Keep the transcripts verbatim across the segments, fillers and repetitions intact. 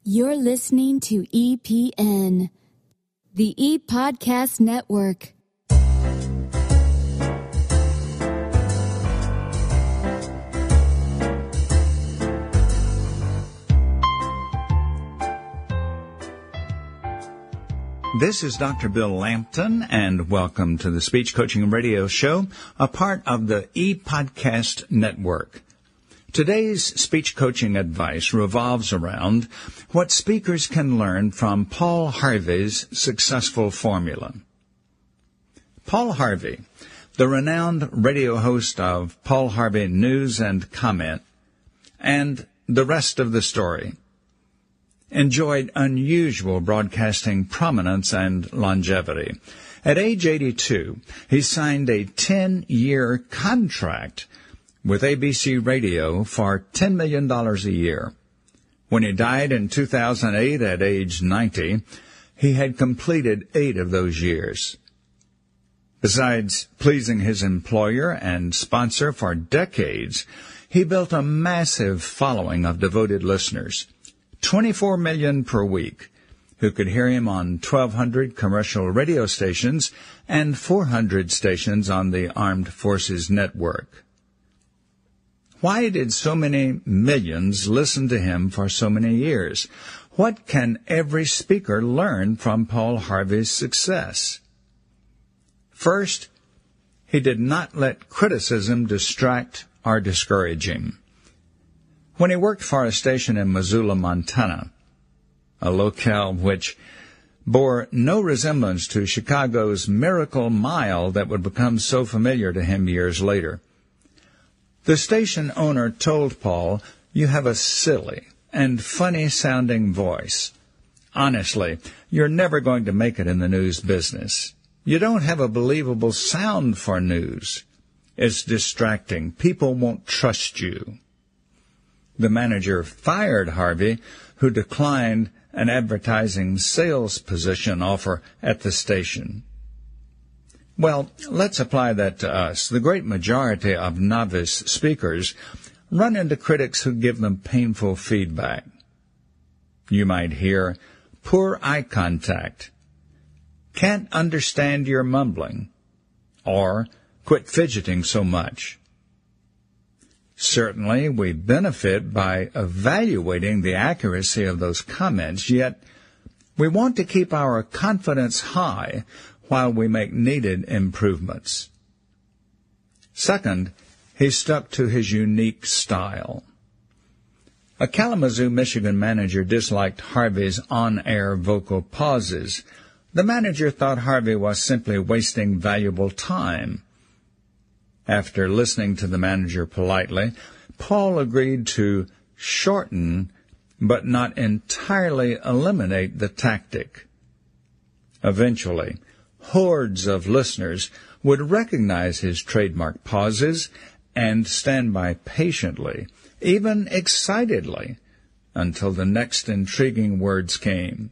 You're listening to E P N, the E-Podcast Network. This is Doctor Bill Lampton, and welcome to the Speech Coaching Radio Show, a part of the E-Podcast Network. Today's speech coaching advice revolves around what speakers can learn from Paul Harvey's successful formula. Paul Harvey, the renowned radio host of Paul Harvey News and Comment, and the rest of the story, enjoyed unusual broadcasting prominence and longevity. At age eighty-two, he signed a ten-year contract with A B C Radio for ten million dollars a year. When he died in two thousand eight at age ninety, he had completed eight of those years. Besides pleasing his employer and sponsor for decades, he built a massive following of devoted listeners, twenty-four million per week, who could hear him on twelve hundred commercial radio stations and four hundred stations on the Armed Forces Network. Why did so many millions listen to him for so many years? What can every speaker learn from Paul Harvey's success? First, he did not let criticism distract or discourage him. When he worked for a station in Missoula, Montana, a locale which bore no resemblance to Chicago's Miracle Mile that would become so familiar to him years later, the station owner told Paul, "You have a silly and funny-sounding voice. Honestly, you're never going to make it in the news business. You don't have a believable sound for news. It's distracting. People won't trust you." The manager fired Harvey, who declined an advertising sales position offer at the station. Well, let's apply that to us. The great majority of novice speakers run into critics who give them painful feedback. You might hear, "Poor eye contact," "Can't understand your mumbling," or "Quit fidgeting so much." Certainly, we benefit by evaluating the accuracy of those comments, yet we want to keep our confidence high while we make needed improvements. Second, he stuck to his unique style. A Kalamazoo, Michigan manager disliked Harvey's on-air vocal pauses. The manager thought Harvey was simply wasting valuable time. After listening to the manager politely, Paul agreed to shorten but not entirely eliminate the tactic. Eventually, hordes of listeners would recognize his trademark pauses and stand by patiently, even excitedly, until the next intriguing words came.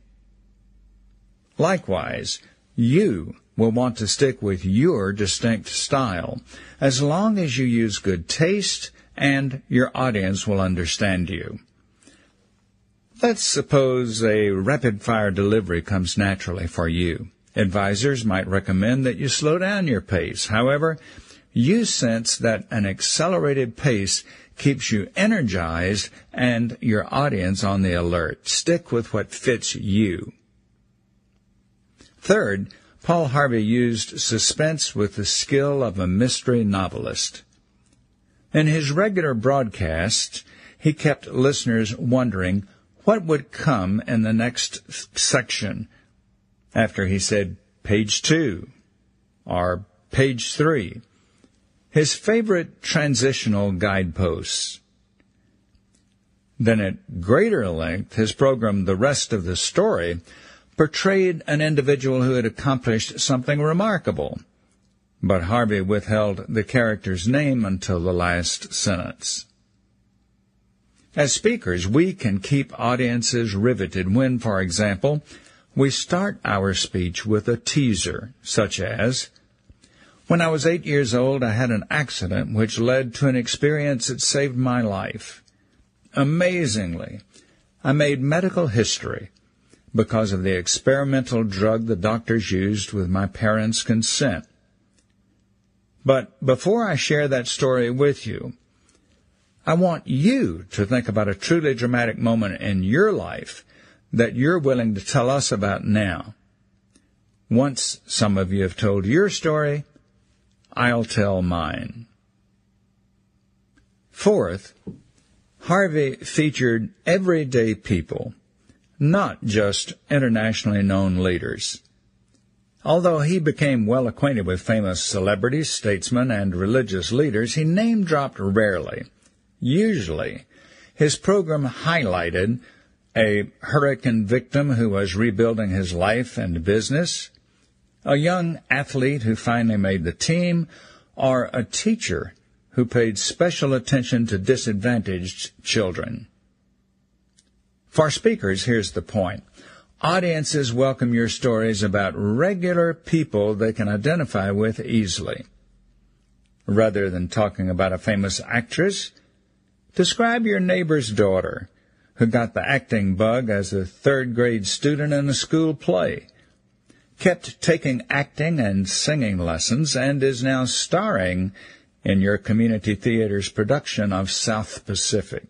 Likewise, you will want to stick with your distinct style, as long as you use good taste and your audience will understand you. Let's suppose a rapid-fire delivery comes naturally for you. Advisors might recommend that you slow down your pace. However, you sense that an accelerated pace keeps you energized and your audience on the alert. Stick with what fits you. Third, Paul Harvey used suspense with the skill of a mystery novelist. In his regular broadcasts, he kept listeners wondering what would come in the next section after he said page two or page three, his favorite transitional guideposts. Then at greater length, his program, The Rest of the Story, portrayed an individual who had accomplished something remarkable, but Harvey withheld the character's name until the last sentence. As speakers, we can keep audiences riveted when, for example, we start our speech with a teaser, such as, "When I was eight years old, I had an accident which led to an experience that saved my life. Amazingly, I made medical history because of the experimental drug the doctors used with my parents' consent. But before I share that story with you, I want you to think about a truly dramatic moment in your life that you're willing to tell us about now. Once some of you have told your story, I'll tell mine. Fourth, Harvey featured everyday people, not just internationally known leaders. Although he became well acquainted with famous celebrities, statesmen, and religious leaders, he name-dropped rarely. Usually, his program highlighted a hurricane victim who was rebuilding his life and business, a young athlete who finally made the team, or a teacher who paid special attention to disadvantaged children. For speakers, here's the point. Audiences welcome your stories about regular people they can identify with easily. Rather than talking about a famous actress, describe your neighbor's daughter who got the acting bug as a third-grade student in a school play, kept taking acting and singing lessons, and is now starring in your community theater's production of South Pacific.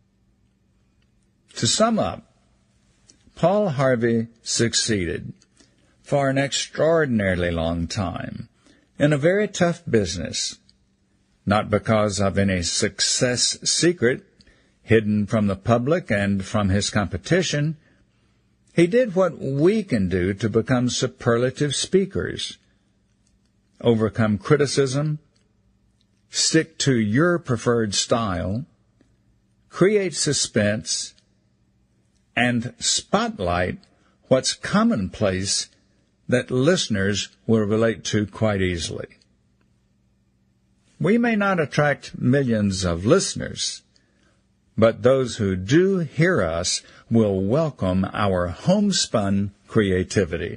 To sum up, Paul Harvey succeeded for an extraordinarily long time in a very tough business, not because of any success secret hidden from the public and from his competition. He did what we can do to become superlative speakers, overcome criticism, stick to your preferred style, create suspense, and spotlight what's commonplace that listeners will relate to quite easily. We may not attract millions of listeners, but those who do hear us will welcome our homespun creativity.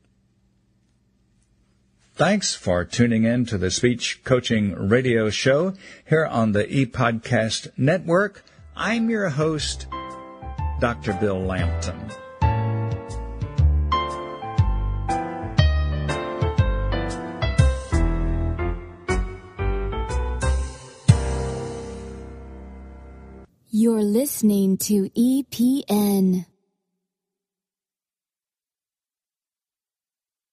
Thanks for tuning in to the Speech Coaching Radio Show here on the ePodcast Network. I'm your host, Doctor Bill Lampton. You're listening to E P N.